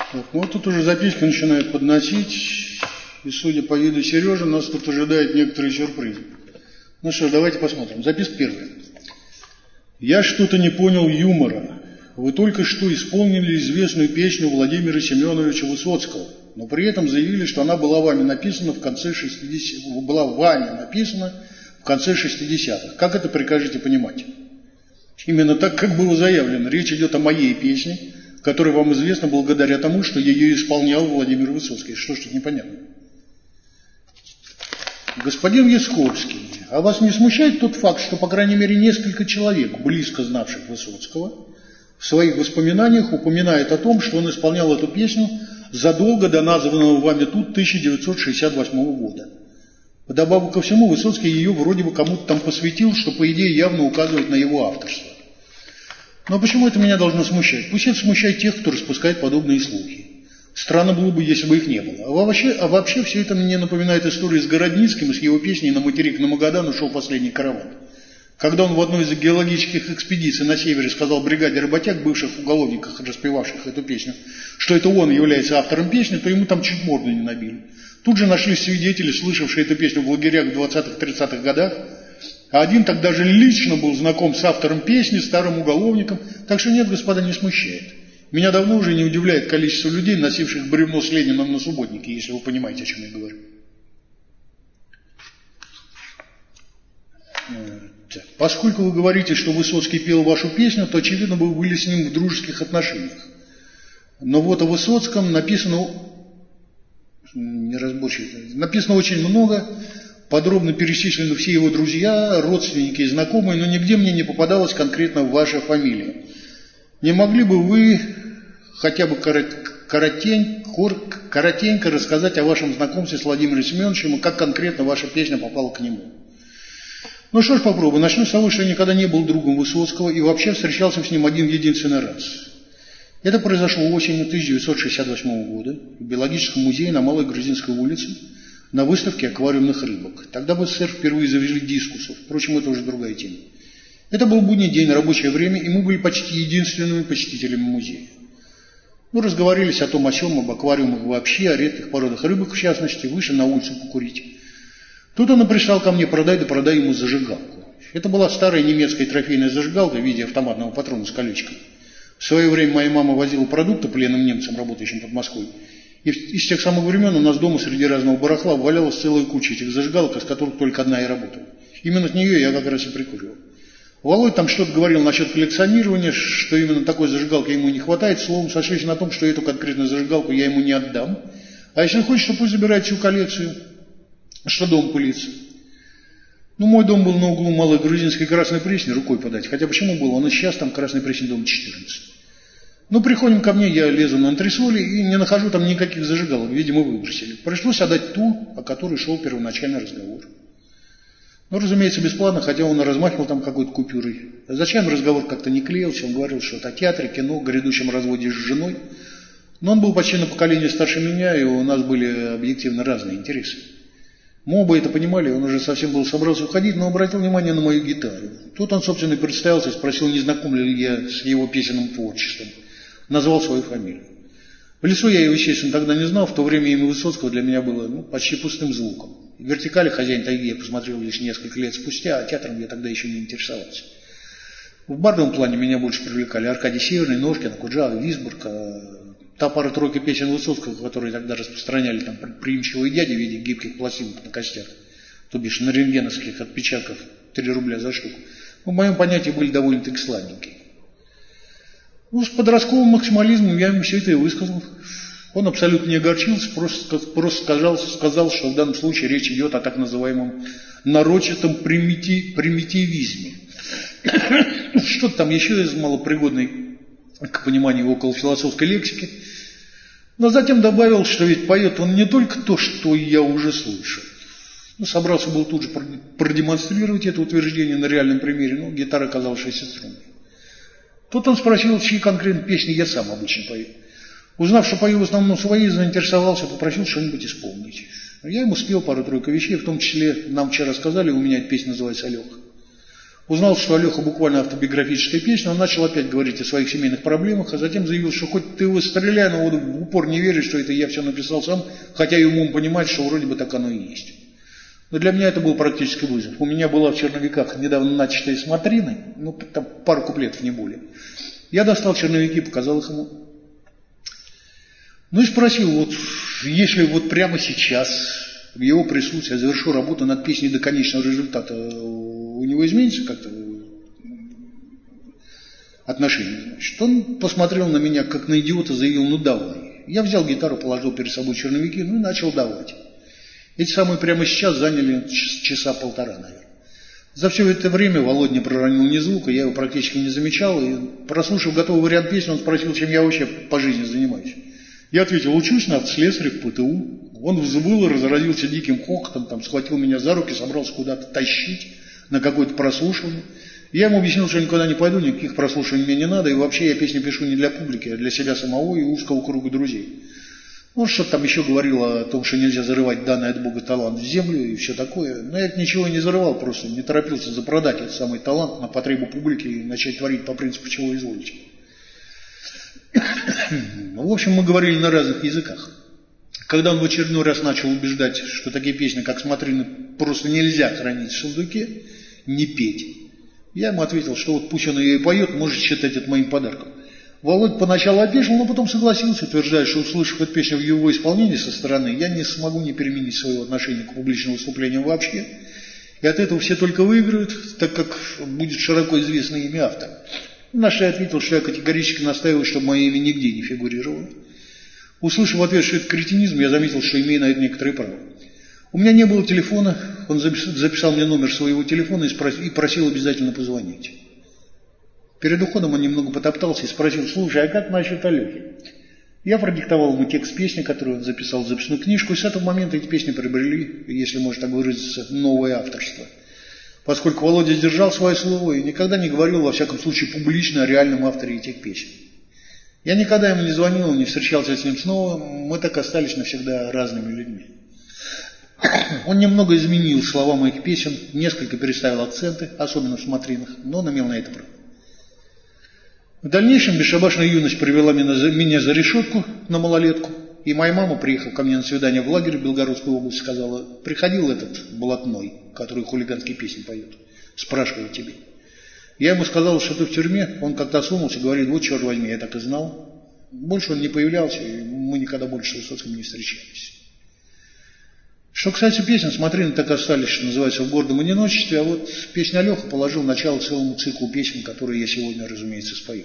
Так, ну вот тут уже записки начинают подносить, и судя по виду Сережи, нас тут ожидает некоторые сюрпризы. Ну что, давайте посмотрим. Записка первая. Я что-то не понял юмора. Вы только что исполнили известную песню Владимира Семеновича Высоцкого, но при этом заявили, что она была вами написана в конце 60-х. Как это прикажете понимать? Именно так, как было заявлено. Речь идет о моей песне, которая вам известна благодаря тому, что ее исполнял Владимир Высоцкий. Что ж тут непонятно? Господин Ясковский, а вас не смущает тот факт, что, по крайней мере, несколько человек, близко знавших Высоцкого, в своих воспоминаниях упоминает о том, что он исполнял эту песню задолго до названного вами тут 1968 года. Вдобавок ко всему, Высоцкий ее вроде бы кому-то там посвятил, что по идее явно указывает на его авторство. Но почему это меня должно смущать? Пусть это смущает тех, кто распускает подобные слухи. Странно было бы, если бы их не было. А вообще все это мне напоминает историю с Городницким и с его песней «На материк на Магадан ушел последний караван». Когда он в одной из геологических экспедиций на севере сказал бригаде работяг, бывших уголовниках, распевавших эту песню, что это он является автором песни, то ему там чуть морду не набили. Тут же нашлись свидетели, слышавшие эту песню в лагерях в 20-30-х годах, а один тогда же лично был знаком с автором песни, старым уголовником, так что нет, господа, не смущает. Меня давно уже не удивляет количество людей, носивших бревно с Лениным на субботнике, если вы понимаете, о чем я говорю. Поскольку вы говорите, что Высоцкий пел вашу песню, то, очевидно, вы были с ним в дружеских отношениях. Но вот о Высоцком написано очень много, подробно перечислены все его друзья, родственники и знакомые, но нигде мне не попадалась конкретно ваша фамилия. Не могли бы вы хотя бы коротенько рассказать о вашем знакомстве с Владимиром Семеновичем и как конкретно ваша песня попала к нему? Ну что ж, попробую. Начну с того, что я никогда не был другом Высоцкого и вообще встречался с ним один-единственный раз. Это произошло осенью 1968 года в Биологическом музее на Малой Грузинской улице на выставке аквариумных рыбок. Тогда в СССР впервые завезли дискусов. Впрочем, это уже другая тема. Это был будний день, рабочее время, и мы были почти единственными посетителями музея. Мы разговорились о том, о сём, об аквариумах вообще, о редких породах рыбок в частности, вышли на улицу покурить. Тут он и пришел ко мне, продай ему зажигалку. Это была старая немецкая трофейная зажигалка в виде автоматного патрона с колечком. В свое время моя мама возила продукты пленным немцам, работающим под Москвой. И с тех самых времен у нас дома среди разного барахла валялась целая куча этих зажигалок, из которых только одна и работала. Именно с нее я как раз и прикуривал. Володь там что-то говорил насчет коллекционирования, что именно такой зажигалки ему не хватает. Словом, сошлись на том, что эту конкретную зажигалку я ему не отдам. А если хочет, то пусть забирает всю коллекцию. Что дом пылится? Ну, мой дом был на углу Малой Грузинской и Красной Пресни, рукой подать. Хотя почему был? Он и сейчас там Красной Пресни дом 14. Ну, приходим ко мне, я лезу на антресоли и не нахожу там никаких зажигалок. Видимо, выбросили. Пришлось отдать ту, о которой шел первоначальный разговор. Ну, разумеется, бесплатно, хотя он и размахивал там какой-то купюрой. А зачем разговор как-то не клеился? Он говорил что-то о театре, кино, грядущем разводе с женой. Но он был почти на поколение старше меня, и у нас были объективно разные интересы. Мы оба это понимали, он уже совсем был собрался уходить, но обратил внимание на мою гитару. Тут он, собственно, и представился, спросил, не знаком ли я с его песенным творчеством. Назвал свою фамилию. В лицо я его, естественно, тогда не знал, в то время имя Высоцкого для меня было почти пустым звуком. В вертикали «Хозяин тайги» я посмотрел лишь несколько лет спустя, а театром я тогда еще не интересовался. В бардовом плане меня больше привлекали Аркадий Северный, Ножкин, Куджава, Висбург, та пара-тройка песен Высоцкого, которые тогда распространяли там предприимчивые дяди в виде гибких пластинок на костях, то бишь на рентгеновских отпечатков 3 рубля за штуку, в моем понятии были довольно-таки сладенькие. Ну, с подростковым максимализмом я ему все это и высказал. Он абсолютно не огорчился, просто сказал, что в данном случае речь идет о так называемом нарочитом примитивизме. Что-то там еще из малопригодной к пониманию околофилософской лексики. Но затем добавил, что ведь поет он не только то, что я уже слышал. Ну, собрался был тут же продемонстрировать это утверждение на реальном примере, но гитара оказалась 6-струнной. Тут он спросил, чьи конкретно песни я сам обычно пою. Узнав, что пою в основном свои, заинтересовался, попросил что-нибудь исполнить. Я ему спел пару-тройку вещей, в том числе нам вчера сказали, у меня эта песня называется «Алёха». Узнал, что Алеха буквально автобиографическая песня, он начал опять говорить о своих семейных проблемах, а затем заявил, что хоть ты его стреляй, но вот в упор не верит, что это я все написал сам, хотя и умом понимать, что вроде бы так оно и есть. Но для меня это был практически вызов. У меня была в черновиках недавно начатая смотрины, ну там пару куплетов, не более. Я достал черновики, показал их ему. Ну и спросил, вот если вот прямо сейчас в его присутствии я завершу работу над песней до конечного результата, у него изменится как-то отношение, значит. Он посмотрел на меня, как на идиота, заявил, ну давай. Я взял гитару, положил перед собой черновики, ну и начал давать. Эти самые прямо сейчас заняли часа полтора, наверное. За все это время Володя не проронил ни звука, я его практически не замечал, и прослушав готовый вариант песни, он спросил, чем я вообще по жизни занимаюсь. Я ответил, учусь на автослесаря в ПТУ. Он взвыл и разразился диким хохотом, там, схватил меня за руки, собрался куда-то тащить на какое-то прослушивание. Я ему объяснил, что я никуда не пойду, никаких прослушиваний мне не надо, и вообще я песни пишу не для публики, а для себя самого и узкого круга друзей. Он что-то там еще говорил о том, что нельзя зарывать данный от Бога талант в землю и все такое. Но я ничего не зарывал, просто не торопился запродать этот самый талант на потребу публики и начать творить по принципу чего изволите. В общем, мы говорили на разных языках. Когда он в очередной раз начал убеждать, что такие песни, как «Смотрины», просто нельзя хранить в сундуке, не петь, я ему ответил, что вот пусть он ее и поет, может считать это моим подарком. Володь поначалу опешил, но потом согласился, утверждая, что, услышав эту песню в его исполнении со стороны, я не смогу не переменить своего отношения к публичным выступлениям вообще. И от этого все только выиграют, так как будет широко известное имя автора. На что я ответил, что я категорически настаиваю, чтобы мое имя нигде не фигурировало. Услышав в ответ, что это кретинизм, я заметил, что имею на это некоторые права. У меня не было телефона, он записал мне номер своего телефона и просил обязательно позвонить. Перед уходом он немного потоптался и спросил, слушай, а как насчет Алехи? Я продиктовал ему текст песни, которую он записал в записную книжку, и с этого момента эти песни приобрели, если можно так выразиться, новое авторство. Поскольку Володя сдержал свое слово и никогда не говорил, во всяком случае, публично о реальном авторе этих песен. Я никогда ему не звонил, не встречался с ним снова, мы так остались навсегда разными людьми. Он немного изменил слова моих песен, несколько переставил акценты, особенно в смотринах, но он имел на это право. В дальнейшем бесшабашная юность привела меня за решетку на малолетку, и моя мама, приехав ко мне на свидание в лагерь в Белгородскую область, сказала, приходил этот блатной, который хулиганские песни поет, спрашивает тебе. Я ему сказал, что ты в тюрьме, он как-то осунулся, говорит, вот черт возьми, я так и знал. Больше он не появлялся, и мы никогда больше с Высоцким не встречались. Что касается песен, смотрины так остались, что называется, в гордом одиночестве, а вот песня Алеха положил начало целому циклу песен, которые я сегодня, разумеется, спою.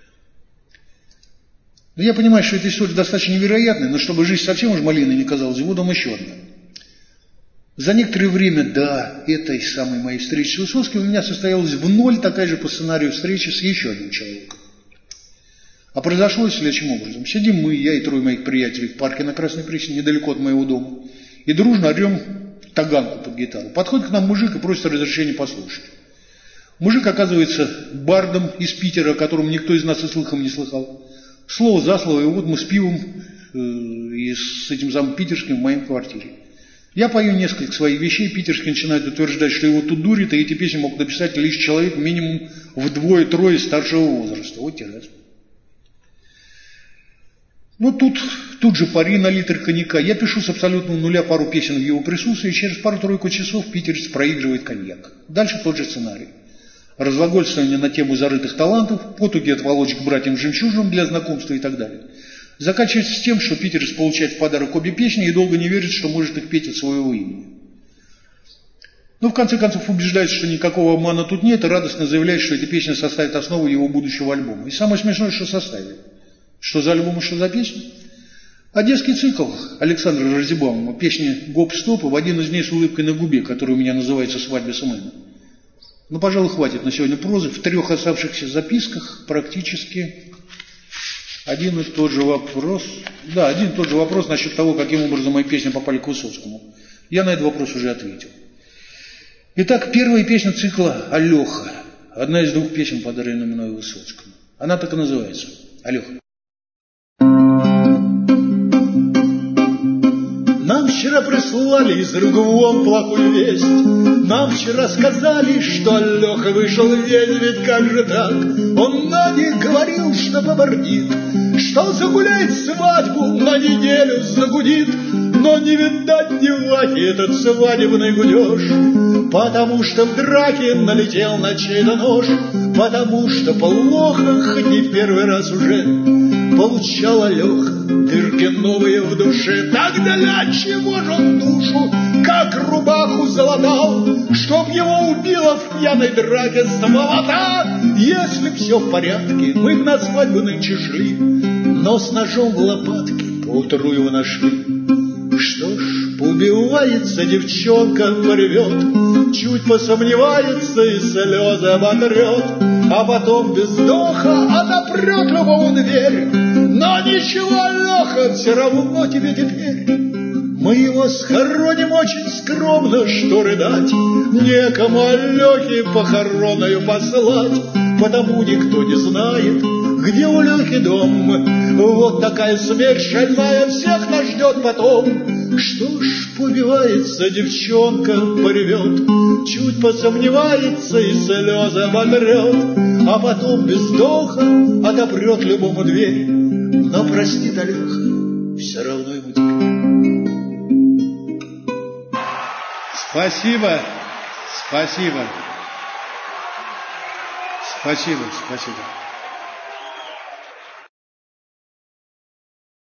Но я понимаю, что эта история достаточно невероятная, но чтобы жизнь совсем уж малиной не казалась, вводом еще одна. За некоторое время до этой самой моей встречи с Высоцким у меня состоялась в ноль такая же по сценарию встречи с еще одним человеком. А произошло это следующим образом. Сидим мы, я и трое моих приятелей в парке на Красной Пресне, недалеко от моего дома, и дружно орем таганку под гитару. Подходит к нам мужик и просит разрешения послушать. Мужик оказывается бардом из Питера, о котором никто из нас и слыхом не слыхал. Слово за слово, и вот мы с пивом и с этим самым питерским в моей квартире. Я пою несколько своих вещей, питерский начинает утверждать, что его тут дурит, и эти песни мог написать лишь человек минимум вдвое-трое старшего возраста. Вот те раз. Ну тут же пари на литр коньяка. Я пишу с абсолютного нуля пару песен в его присутствии, и через пару-тройку часов питерец проигрывает коньяк. Дальше тот же сценарий. Разглагольствование на тему зарытых талантов, потуги отволочь к братьям-жемчужинам для знакомства и так далее. Заканчивается с тем, что питерец получает в подарок обе песни и долго не верит, что может их петь от своего имени. Но в конце концов убеждается, что никакого обмана тут нет, и радостно заявляет, что эти песни составят основу его будущего альбома. И самое смешное, что составили. Что за альбом и что за песни? Одесский цикл Александра Розебаумова, песни «Гоп-стоп» и в один из дней с улыбкой на губе, который у меня называется «Свадьба с Мэном». Ну, пожалуй, хватит на сегодня прозы. В 3 оставшихся записках практически один и тот же вопрос. Да, один и тот же вопрос насчет того, каким образом мои песни попали к Высоцкому. Я на этот вопрос уже ответил. Итак, первая песня цикла «Алеха». Одна из 2 песен, подаренных мной Высоцкому. Она так и называется «Алеха». Нам вчера прислали из рук вон плохую весть. Нам вчера сказали, что Леха вышел весь, ведь как же так? Он Наде говорил, что побордит, что загуляет свадьбу, на неделю загудит. Но не видать ни Вахи этот свадебный гудеж, потому что в драке налетел на чей-то нож, потому что плохо, хоть не в первый раз уже, получала Леха дырки новые в душе. Тогда для чего же он душу, как рубаху залатал, чтоб его убило в пьяной драке стволота? Если все в порядке, мы б на свадьбу нынче шли, но с ножом в лопатке поутру его нашли. Что ж, поубивается девчонка, порвет, чуть посомневается и слезы оботрет, а потом без вздоха отопрет любому дверь. Но ничего, Леха, все равно тебе теперь. Мы его схороним очень скромно, что рыдать, некому Лехе похороною послать, потому никто не знает, где у Лехи дом. Вот такая смерть шальная всех нас ждет потом. Что ж, побивается девчонка, порвет, чуть посомневается и слезы оботрет, а потом без вздоха отопрет любому дверь. Но простит Леха, все равно ему теперь. Спасибо, спасибо, спасибо, спасибо.